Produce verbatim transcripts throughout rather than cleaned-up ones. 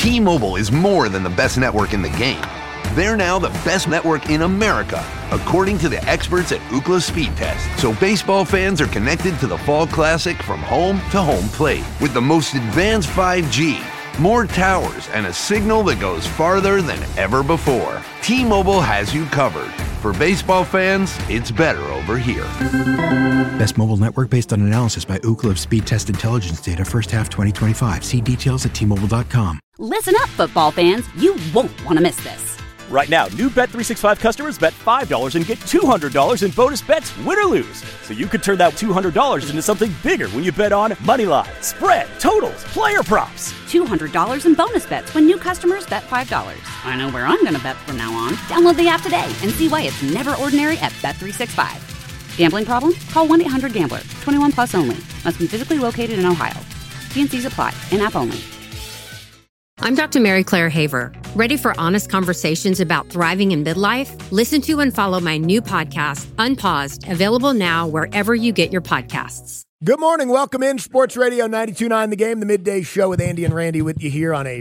T-Mobile is more than the best network in the game. They're now the best network in America, according to the experts at Ookla Speed Test. So baseball fans are connected to the Fall Classic from home to home plate with the most advanced five G, more towers, and a signal that goes farther than ever before. T-Mobile has you covered. For baseball fans, it's better over here. Best mobile network based on analysis by Ookla of Speed Test Intelligence data first half twenty twenty-five. See details at T Mobile dot com. Listen up, football fans. You won't want to miss this. Right now, new Bet three sixty-five customers bet five dollars and get two hundred dollars in bonus bets, win or lose. So you could turn that two hundred dollars into something bigger when you bet on moneyline, spread, totals, player props. two hundred dollars in bonus bets when new customers bet five dollars. I know where I'm going to bet from now on. Download the app today and see why it's never ordinary at Bet three sixty-five. Gambling problem? Call one eight hundred gambler. twenty-one plus only. Must be physically located in Ohio. T and C's apply. In-app only. I'm Doctor Mary Claire Haver. Ready for honest conversations about thriving in midlife? Listen to and follow my new podcast, Unpaused, available now wherever you get your podcasts. Good morning. Welcome in Sports Radio ninety-two point nine The Game, the midday show with Andy and Randy with you here on a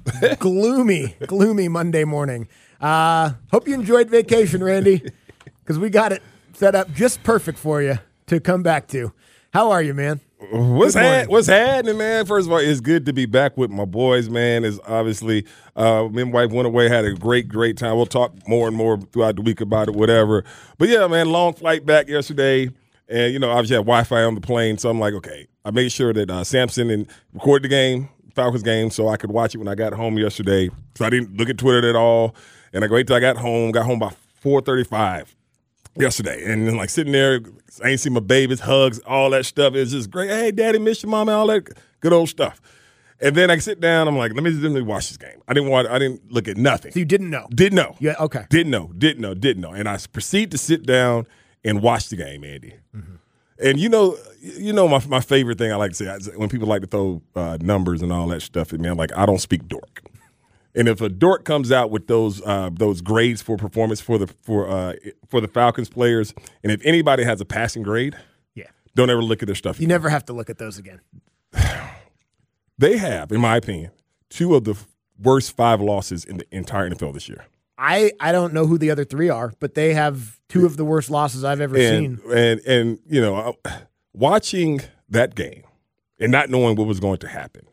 gloomy, gloomy Monday morning. Uh, hope you enjoyed vacation, Randy, because we got it set up just perfect for you to come back to. How are you, man? What's ha- what's happening, man? First of all, it's good to be back with my boys, man. It's obviously uh, me and wife went away, had a great, great time. We'll talk more and more throughout the week about it, whatever. But yeah, man, long flight back yesterday, and you know, obviously had Wi-Fi on the plane, so I'm like, okay. I made sure that uh, Samson and recorded the game, Falcons game, so I could watch it when I got home yesterday. So I didn't look at Twitter at all, and I waited till I got home. Got home by four thirty-five. Yesterday, and then like sitting there, I ain't seen my babies, hugs, all that stuff. It was just great. Hey, daddy, miss your mama, all that good old stuff. And then I sit down, I'm like, let me just let me watch this game. I didn't want, I didn't look at nothing. So you didn't know? Didn't know. Yeah, okay. Didn't know, didn't know, didn't know. And I proceed to sit down and watch the game, Andy. Mm-hmm. And you know, you know my my favorite thing I like to say, I, when people like to throw uh, numbers and all that stuff at me, I'm like, I don't speak dork. And if a dork comes out with those uh, those grades for performance for the for uh, for the Falcons players, and if anybody has a passing grade, yeah, don't ever look at their stuff. You never have to look at those again. They have, in my opinion, two of the worst five losses in the entire N F L this year. I, I don't know who the other three are, but they have two of the worst losses I've ever and, seen. And and you know, watching that game and not knowing what was going to happen,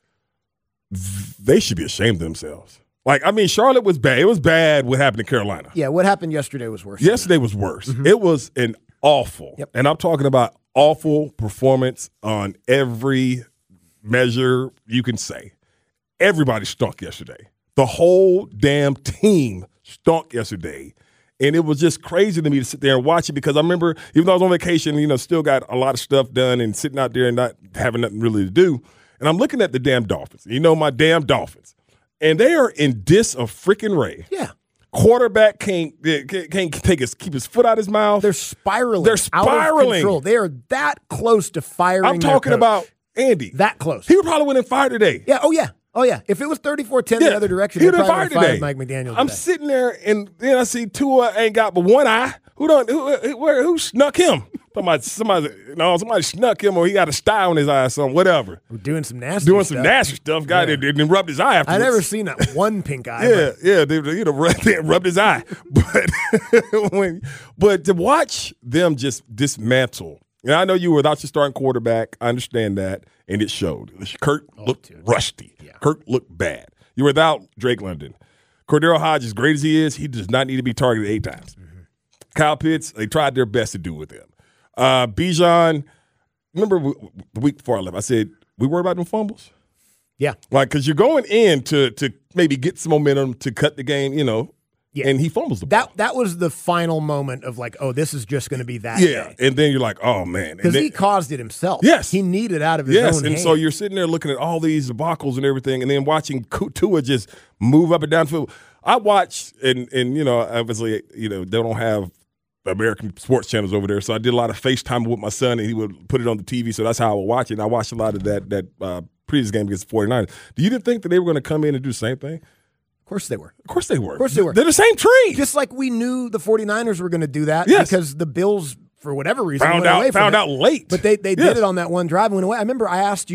they should be ashamed of themselves. Like, I mean, Charlotte was bad. It was bad what happened to Carolina. Yeah, what happened yesterday was worse. Yesterday was worse. Mm-hmm. It was an awful, yep. and I'm talking about awful performance on every measure you can say. Everybody stunk yesterday. The whole damn team stunk yesterday. And it was just crazy to me to sit there and watch it because I remember, even though I was on vacation, you know, still got a lot of stuff done and sitting out there and not having nothing really to do. And I'm looking at the damn Dolphins. You know, my damn Dolphins. And they are in dis of freaking Ray. Yeah. Quarterback can't, can't take his, keep his foot out his mouth. They're spiraling. They're spiraling. Out of control. They are that close to firing. I'm talking about Andy. That close. He would probably win and fired today. Yeah. Oh, yeah. Oh, yeah. If it was thirty-four ten yeah. the other direction, he would have fired today. Mike McDaniel I'm today. sitting there, and then I see Tua ain't got but one eye. Who done? Who, who, who snuck him? Somebody, somebody, no, somebody snuck him, or he got a sty on his eye, or something, whatever. We're doing some nasty Doing stuff. some nasty stuff. Guy yeah. that rubbed his eye afterwards. I never seen that one pink eye. yeah, but. yeah, they, you know, they rubbed his eye. But, when, but to watch them just dismantle, and I know you were without your starting quarterback. I understand that, and it showed. Kirk oh, looked dude. rusty. Yeah. Kirk looked bad. You were without Drake London. Cordero Hodge, as great as he is, he does not need to be targeted eight times. Mm-hmm. Kyle Pitts, they tried their best to do with him. Uh, Bijan, remember the week before I left, I said, we worried about them fumbles? Yeah. Like, because you're going in to to maybe get some momentum to cut the game, you know, yeah. and he fumbles the ball. That that was the final moment of like, oh, this is just going to be that Yeah, day. And then you're like, oh, man. Because he caused it himself. Yes. He needed out of his yes. own and hand. so you're sitting there looking at all these debacles and everything, and then watching Tua just move up and down the field. I watched, and, and you know, obviously, you know, they don't have American sports channels over there, so I did a lot of FaceTime with my son, and he would put it on the T V, so that's how I would watch it. And I watched a lot of that that uh, previous game against the forty-niners. Do you didn't think that they were going to come in and do the same thing? Of course they were. Of course they were. Of course they were. They're the same tree. Just like we knew the forty-niners were going to do that yes. because the Bills, for whatever reason, found went out away from found it. out late. But they, they yes. did it on that one drive and went away. I remember I asked you,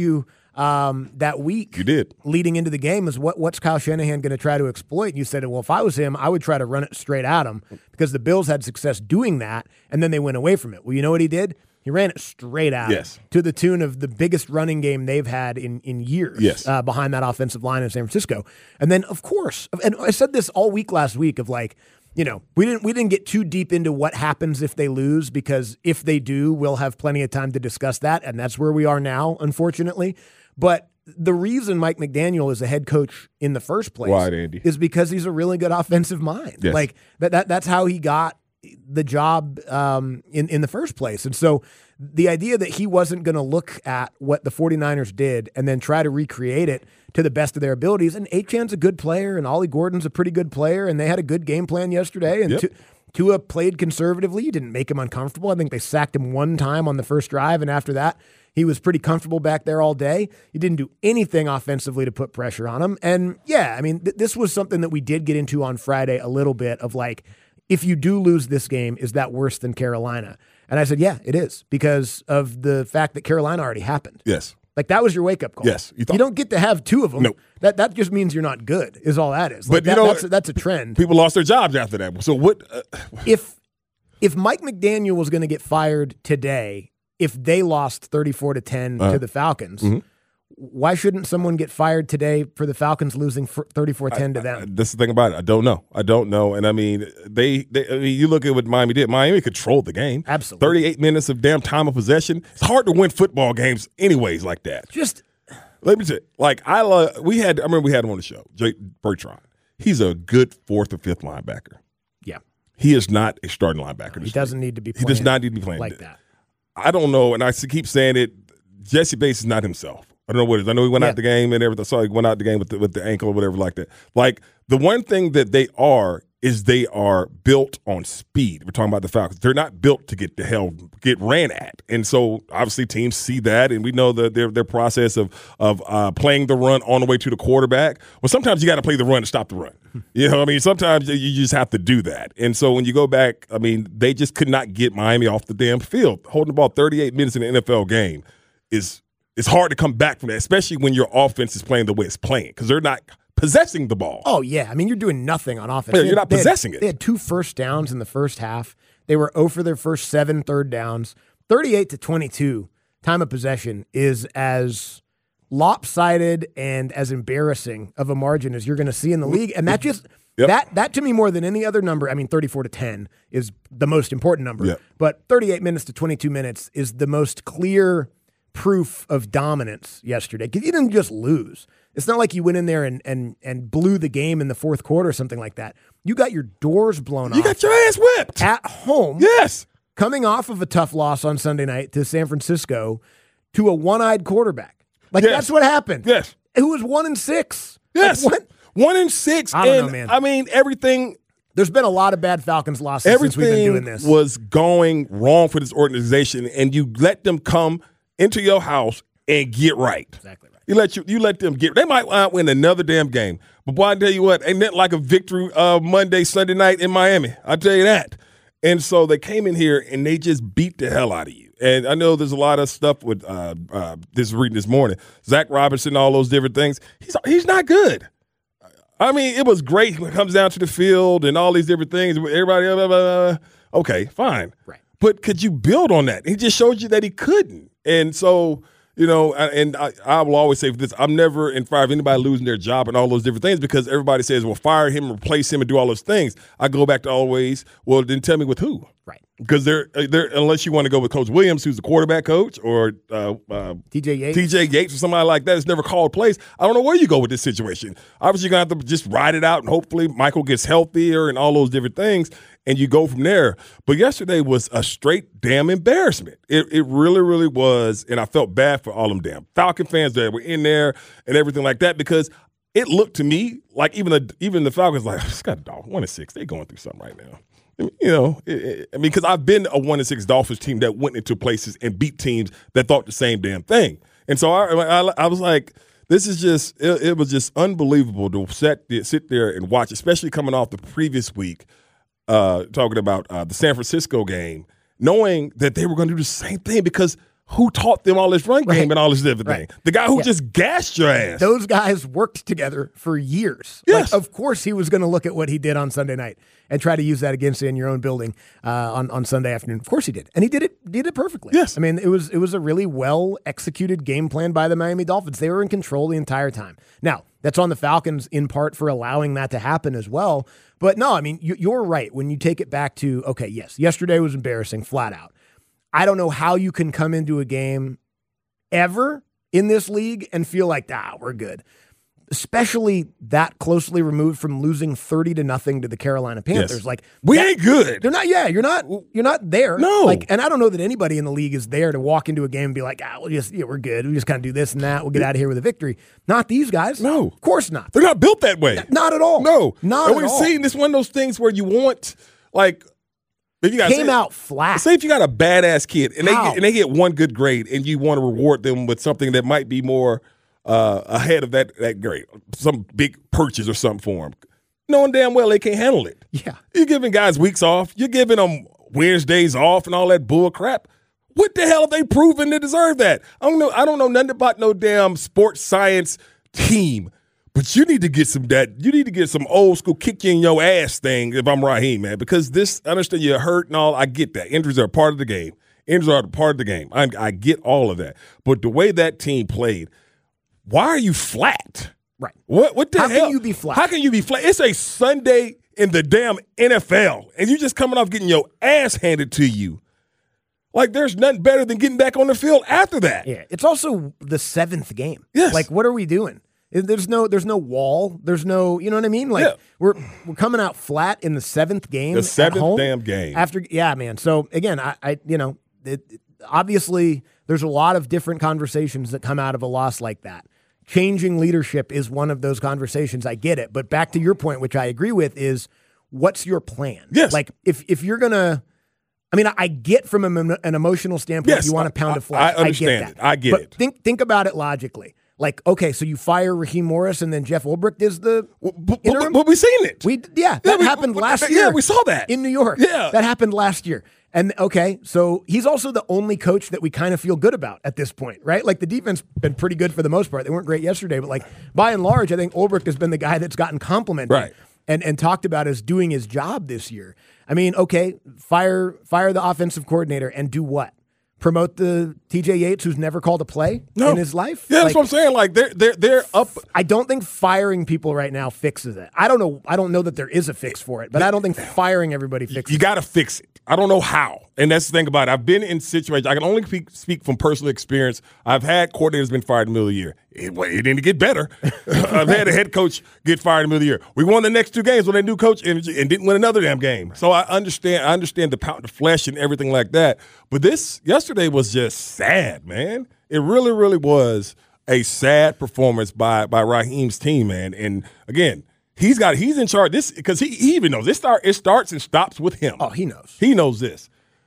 um, that week. You did. Leading into the game is what, what's Kyle Shanahan going to try to exploit? And you said, well, if I was him, I would try to run it straight at him because the Bills had success doing that, and then they went away from it. Well, you know what he did? He ran it straight out yes. to the tune of the biggest running game they've had in, in years yes. uh, behind that offensive line in San Francisco. And then, of course, and I said this all week last week of like, you know, we didn't we didn't get too deep into what happens if they lose because if they do, we'll have plenty of time to discuss that, and that's where we are now, unfortunately. But the reason Mike McDaniel is a head coach in the first place Why, Andy? is because he's a really good offensive mind. Yes. Like that, that that's how he got the job um, in, in the first place. And so the idea that he wasn't going to look at what the 49ers did and then try to recreate it to the best of their abilities, and Achan's a good player, and Ollie Gordon's a pretty good player, and they had a good game plan yesterday, and yep. Tu- Tua played conservatively. You didn't make him uncomfortable. I think they sacked him one time on the first drive, and after that, he was pretty comfortable back there all day. You didn't do anything offensively to put pressure on him. And, yeah, I mean, th- this was something that we did get into on Friday a little bit of like, if you do lose this game, is that worse than Carolina? And I said, yeah, it is, because of the fact that Carolina already happened. Yes. Like, that was your wake-up call. Yes. You, you don't get to have two of them. Nope. That that just means you're not good, is all that is. Like, But, you that, know, that's, a, that's a trend. People lost their jobs after that. So what? Uh, if if Mike McDaniel was going to get fired today, if they lost thirty-four to ten uh, to the Falcons, mm-hmm. why shouldn't someone get fired today for the Falcons losing thirty-four ten to them? I, I, that's the thing about it. I don't know. I don't know. And I mean, they, they. I mean, you look at what Miami did. Miami controlled the game. Absolutely. thirty-eight minutes of damn time of possession. It's hard to win football games anyways like that. Just let me tell you, like I love. We had. I remember we had him on the show. Jake Bertrand. He's a good fourth or fifth linebacker. yeah, He is not a starting linebacker. he doesn't need to be. He Playing does not need to be playing like that. I don't know, and I keep saying it. Jesse Bates is not himself. I don't know what it is. I know he went Yeah. out the game and everything. I saw he went out the game with the, with the ankle or whatever like that. Like, the one thing that they are is they are built on speed. We're talking about the Falcons. They're not built to get the hell get ran at. And so, obviously, teams see that, and we know the, their their process of of uh, playing the run on the way to the quarterback. Well, sometimes you got to play the run to stop the run. You know what I mean? Sometimes you just have to do that. And so when you go back, I mean, they just could not get Miami off the damn field. Holding the ball thirty-eight minutes in an N F L game is it's hard to come back from that, especially when your offense is playing the way it's playing because they're not possessing the ball. Oh, yeah. I mean, you're doing nothing on offense. Yeah, They you're had- not possessing they it. had, They had two first downs in the first half. They were zero for their first seven third downs. thirty-eight to twenty-two time of possession is as lopsided and as embarrassing of a margin as you're going to see in the league. And that just Yep. that that to me more than any other number. I mean, thirty-four to ten is the most important number. Yep. But thirty-eight minutes to twenty-two minutes is the most clear proof of dominance yesterday. Because you didn't just lose. It's not like you went in there and, and and blew the game in the fourth quarter or something like that. You got your doors blown You off got your ass whipped. at home, Yes. coming off of a tough loss on Sunday night to San Francisco to a one-eyed quarterback. Like, Yes. that's what happened. Yes. Who was one and six. Yes. Like, what? One in six. I don't and, know, man. I mean, everything There's been a lot of bad Falcons losses since we've been everything doing this. was going wrong for this organization, and you let them come into your house and get right. Exactly right. You let you you let them get. They might not win another damn game, but boy, I tell you what, ain't that like a victory uh, Monday, Sunday night in Miami? I tell you that. And so they came in here and they just beat the hell out of you. And I know there's a lot of stuff with uh, uh, this reading this morning, Zach Robinson, all those different things. He's he's not good. I mean, it was great when it comes down to the field and all these different things. Everybody, blah, blah, blah. Okay, fine. Right. But could you build on that? He just showed you that he couldn't. And so, you know, and I, I will always say this, I'm never in favor of anybody losing their job and all those different things because everybody says, well, fire him, replace him, and do all those things. I go back to always, well, then tell me with who. Right. Because they're, they're unless you want to go with Coach Williams, who's the quarterback coach, or uh, uh, T J Yates. T J Yates or somebody like that, it's never called plays. I don't know where you go with this situation. Obviously, you're going to have to just ride it out, and hopefully Michael gets healthier and all those different things, and you go from there. But yesterday was a straight damn embarrassment. It, it really, really was, and I felt bad for all them damn Falcon fans that were in there and everything like that because it looked to me like even the even the Falcons like, it's got a dog, one and six. They're going through something right now. You know, it, it, I mean, because I've been a one and six Dolphins team that went into places and beat teams that thought the same damn thing, and so I, I, I was like, this is just, it, it was just unbelievable to sit there, sit there and watch, especially coming off the previous week, uh, talking about uh, the San Francisco game, knowing that they were going to do the same thing because who taught them all this run game Right. and all this different Right. thing. The guy who Yeah. just gassed your ass. Those guys worked together for years. Yes. Like, of course, he was going to look at what he did on Sunday night and try to use that against you in your own building uh, on on Sunday afternoon. Of course, he did, and he did it did it perfectly. Yes. I mean it was it was a really well executed game plan by the Miami Dolphins. They were in control the entire time. Now that's on the Falcons in part for allowing that to happen as well. But no, I mean you, you're right when you take it back to okay, yes, yesterday was embarrassing, flat out. I don't know how you can come into a game ever in this league and feel like, ah, we're good. Especially that closely removed from losing thirty to nothing to the Carolina Panthers. Yes. Like we that- ain't good. They're not, yeah, you're not you're not there. No. Like, and I don't know that anybody in the league is there to walk into a game and be like, ah, we'll just yeah, we're good. We just kind of do this and that. We'll get out of here with a victory. Not these guys. No. Of course not. They're not built that way. Not at all. No. Not and at we're all. seeing this one of those things where you want, like, if you got Came out flat. Say if you got a badass kid and they How? get, and they get one good grade and you want to reward them with something that might be more uh, ahead of that that grade, some big purchase or something for them, knowing damn well they can't handle it. Yeah. You're giving guys weeks off. You're giving them Wednesdays off and all that bull crap. What the hell have they proven to deserve that? I don't know. I don't know nothing about no damn sports science team. But you need to get some that. You need to get some old school kick you in your ass thing. If I'm Raheem, man, because this, I understand you're hurt and all. I get that. Injuries are a part of the game. Injuries are a part of the game. I, I get all of that. But the way that team played, why are you flat? Right. What? What the How hell? can you be flat? How can you be flat? It's a Sunday in the damn N F L, and you just coming off getting your ass handed to you. Like there's nothing better than getting back on the field after that. Yeah. It's also the seventh game. Yes. Like, what are we doing? There's no, there's no wall. There's no, you know what I mean? Like Yeah. we're we're coming out flat in the seventh game. The at seventh home damn game. After, yeah, man. So again, I, I you know, it, it- obviously there's a lot of different conversations that come out of a loss like that. Changing leadership is one of those conversations. I get it, but back to your point, which I agree with, is what's your plan? Yes. Like if if you're gonna. I mean, I get from an an emotional standpoint, Yes, you want a pound I- of flesh. I understand get it. that. I get but it. Think think about it logically. Like, okay, so you fire Raheem Morris and then Jeff Ulbrich is the But, but, interim? but we seen it. We yeah, that we- happened but- last yeah, year. we saw that. in New York. Yeah. that happened last year. And okay, so he's also the only coach that we kind of feel good about at this point, right? Like the defense been pretty good for the most part. They weren't great yesterday, but like by and large, I think Ulbrich has been the guy that's gotten complimented Right. and and talked about as doing his job this year. I mean, okay, fire fire the offensive coordinator and do what? Promote the T J Yates, who's never called a play No. in his life? Yeah, that's Like, what I'm saying. Like they're they're they're up. I don't think firing people right now fixes it. I don't know. I don't know that there is a fix for it, but I don't think firing everybody fixes You it. got to fix it. I don't know how. And that's the thing about it. I've been in situations. I can only speak, speak from personal experience. I've had coordinators been fired in the middle of the year. It, well, it didn't get better. I've had a head coach get fired in the middle of the year. We won the next two games with a new coach and, and didn't win another damn game. So I understand. I understand the pound of flesh and everything like that. But this yesterday was just sad, man. It really, really was a sad performance by by Raheem's team, man. And again, he's got he's in charge. This because he, he even knows this start. It starts and stops with him. Oh, he knows. He knows this.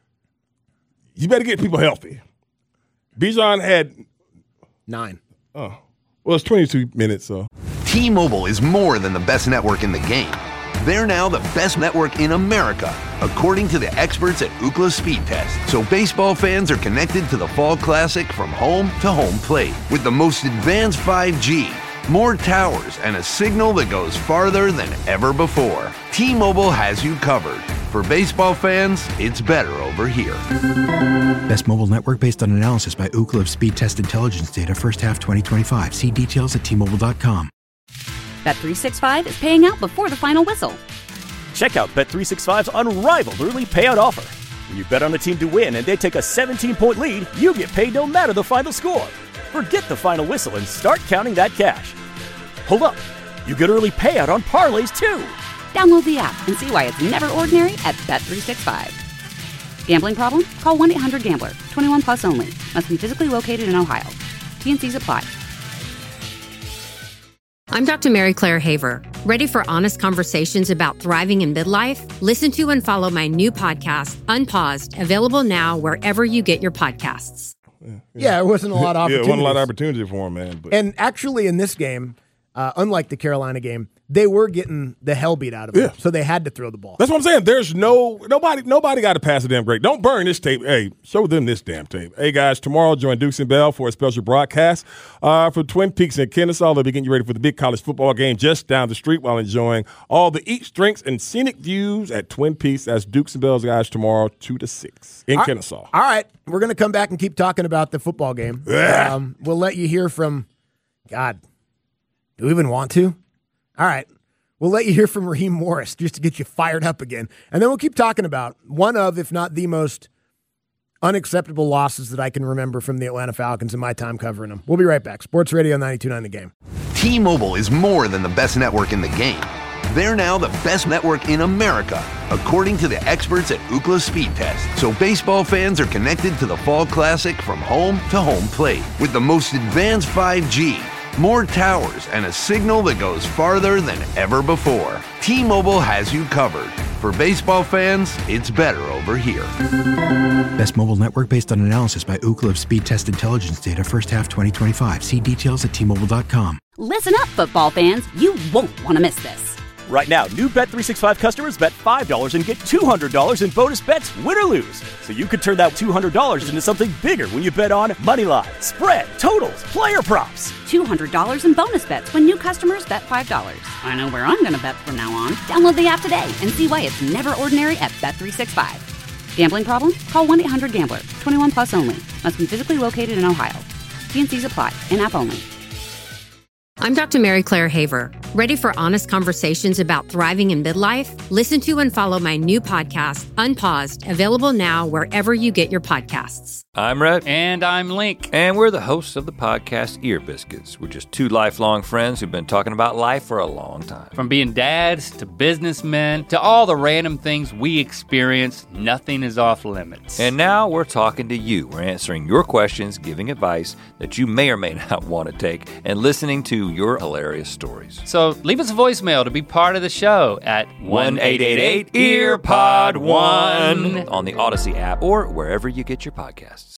You better get people healthy. Bijan had Nine. oh, well, it's twenty-two minutes. So T-Mobile is more than the best network in the game. They're now the best network in America, according to the experts at Ookla Speed Test. So baseball fans are connected to the Fall Classic from home to home plate with the most advanced five G, more towers, and a signal that goes farther than ever before. T-Mobile has you covered. For baseball fans, it's better over here. Best mobile network based on analysis by Ookla of Speed Test Intelligence data first half twenty twenty-five. See details at T Mobile dot com. Bet three sixty-five is paying out before the final whistle. Check out Bet three sixty-five's unrivaled early payout offer. When you bet on a team to win and they take a seventeen-point lead, you get paid no matter the final score. Forget the final whistle and start counting that cash. Hold up. You get early payout on parlays, too. Download the app and see why it's never ordinary at Bet three sixty-five. Gambling problem? Call one eight hundred gambler. twenty-one plus only. Must be physically located in Ohio. T N Cs apply. I'm Doctor Mary Claire Haver. Ready for honest conversations about thriving in midlife? Listen to and follow my new podcast, Unpaused, available now wherever you get your podcasts. Yeah, there wasn't a lot of yeah, opportunities. it wasn't a lot of opportunity for him, man. But And actually, in this game, uh, unlike the Carolina game, they were getting the hell beat out of them, Yeah. so they had to throw the ball. That's what I'm saying. There's no nobody nobody got to pass a damn grade. Don't burn this tape. Hey, show them this damn tape. Hey guys, tomorrow join Dukes and Bell for a special broadcast uh, for Twin Peaks and Kennesaw. They'll be getting you ready for the big college football game just down the street while enjoying all the eats, drinks, and scenic views at Twin Peaks. That's Dukes and Bell's guys tomorrow, two to six in All- Kennesaw. All right, we're going to come back and keep talking about the football game. Um, we'll let you hear from, God, do we even want to? All right, we'll let you hear from Raheem Morris just to get you fired up again. And then we'll keep talking about one of, if not the most unacceptable losses that I can remember from the Atlanta Falcons in my time covering them. We'll be right back. Sports Radio ninety-two point nine The Game. T-Mobile is more than the best network in the game. They're now the best network in America, according to the experts at Ookla Speed Test. So baseball fans are connected to the Fall Classic from home to home plate with the most advanced five G, more towers, and a signal that goes farther than ever before. T-Mobile has you covered. For baseball fans, it's better over here. Best mobile network based on analysis by Ookla of Speed Test Intelligence data first half twenty twenty-five. See details at T Mobile dot com. Listen up, football fans. You won't want to miss this. Right now, new Bet three sixty-five customers bet five dollars and get two hundred dollars in bonus bets, win or lose. So you could turn that two hundred dollars into something bigger when you bet on moneyline, spread, totals, player props. two hundred dollars in bonus bets when new customers bet five dollars. I know where I'm going to bet from now on. Download the app today and see why it's never ordinary at Bet three sixty-five. Gambling problem? Call one eight hundred gambler. twenty-one plus only. Must be physically located in Ohio. T and C's apply. In-app only. I'm Doctor Mary Claire Haver. Ready for honest conversations about thriving in midlife? Listen to and follow my new podcast, Unpaused, available now wherever you get your podcasts. I'm Rhett. And I'm Link. And we're the hosts of the podcast Ear Biscuits. We're just two lifelong friends who've been talking about life for a long time. From being dads to businessmen to all the random things we experience, nothing is off limits. And now we're talking to you. We're answering your questions, giving advice that you may or may not want to take, and listening to your hilarious stories. So leave us a voicemail to be part of the show at one eight eight eight ear pod one on the Odyssey app or wherever you get your podcasts.